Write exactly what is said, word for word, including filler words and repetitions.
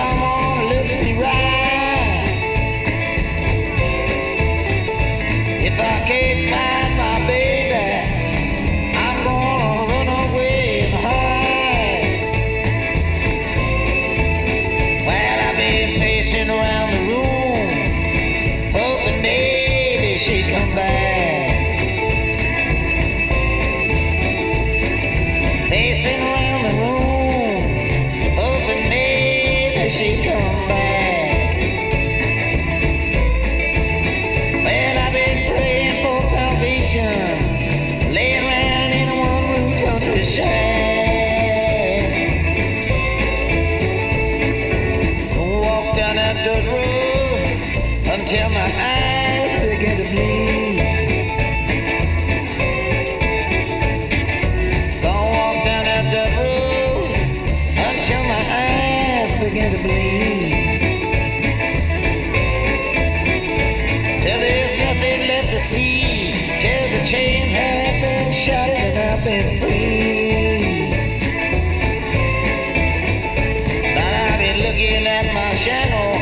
someone who looks me right. If I can't find my baby, I'm gonna run away and hide. Well, I've been pacing around the room, hoping maybe she'd come back. Pacing around the room, hoping maybe she'd come back. Well, I've been praying for salvation, laying around in a one-room country shack. Walk down that dirt road until my eyes begin to bleed. Gonna walk down that dirt road until my eyes begin to bleed. Till there's nothing left to see, till the chains have been shot and I've been free. But I've been looking at my shadow